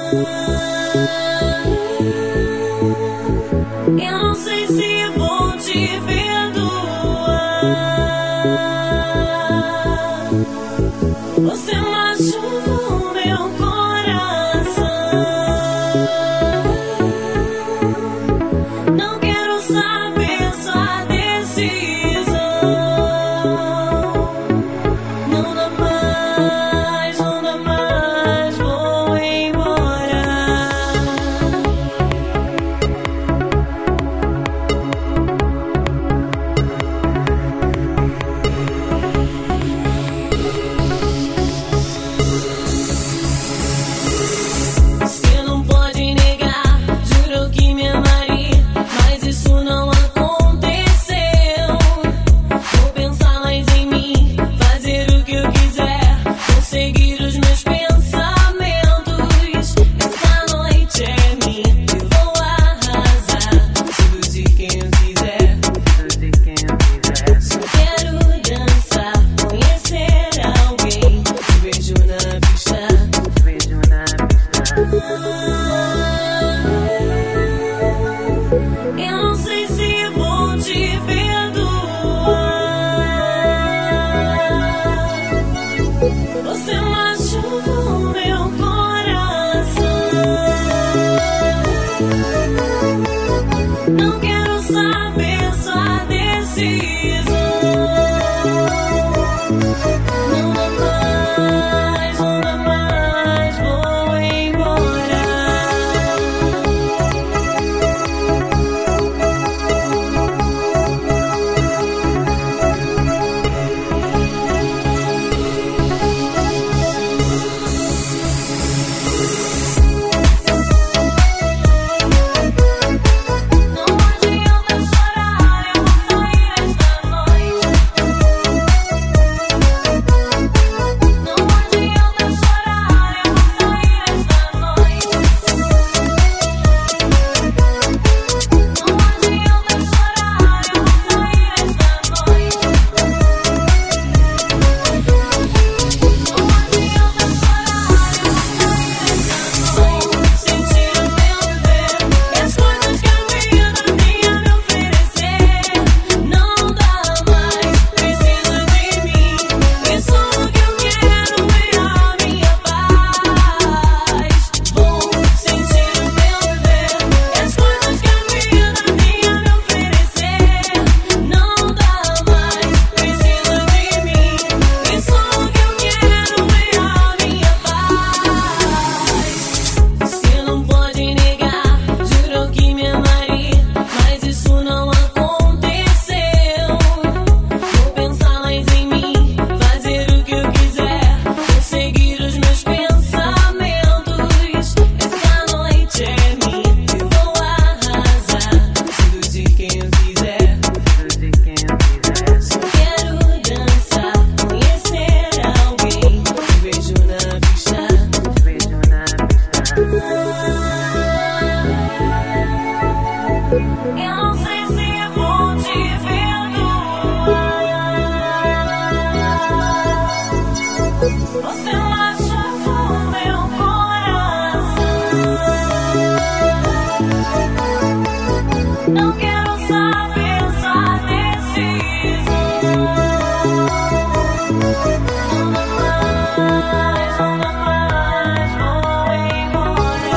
Eu não sei se vou te perdoar. Você machucou o meu coração. Não quero saber sua decisão. Não dá mais, não dá mais, vou embora. Você não pode negar, jurou que me amaria, mas isso não aconteceu. Vou pensar mais em mim, fazer o que eu quiser, conseguir os meus pensamentos. Essa noite é minha, eu vou arrasar, tudo de quem eu quiser. Só quero dançar, conhecer alguém, te vejo na pista. Eu não sei se vou te perdoar. Você machucou o meu coração. Não quero saber sua decisão. Não dá mais, não dá mais, vou embora. Não adianta chorar, eu vou sair esta noite. Não adianta chorar, eu vou sair esta noite. Não adianta chorar, eu vou sair esta noite. Não adianta chorar, eu vou sair esta noite. Sentir o meu viver e as coisas que a vida tinha a me oferecer. Não dá mais, precisa de mim. E só o que eu quero é a minha paz. Vou sentir o meu viver e as coisas que a vida tinha a me oferecer. Não dá mais, precisa de mim. E só o que eu quero é a minha paz. Você não pode negar, jurou que me amaria, mas isso não aconteceu. Vou pensar mais em mim, fazer o que eu quiser, conseguir os meus pensamentos. Essa noite é minha, eu vou arrasar, tudo de quem eu quiser. Só quero dançar, conhecer alguém, te vejo na pista. Eu não sei se vou te perdoar. Você machucou o meu coração. Não quero saber sua decisão. Não dá mais, não dá mais, vou embora.